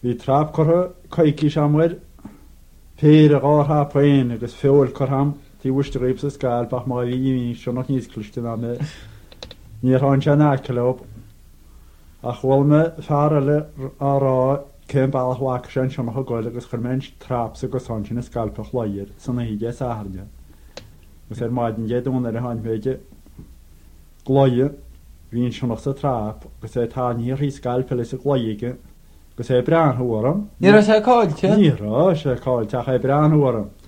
Bhí trap caiici seamhair fér a gá pain agus féil chum tí bhuiiste réib sa scáil bach má bhí seo nach níos cluiste na me níor háin se náceób a chhfuil me fear le árá cén bailachhaach sin se a goil agus chuméint trap sa go san sin na scalpach leir sanna híide áharne. Gus maidin géadún ar a hain méide glóide hín se nach sa trap gus tá ní hí scalpe lei sa glóige gus breanhuam. Ní sé cáilte? Ní sé cáil te breanhuam.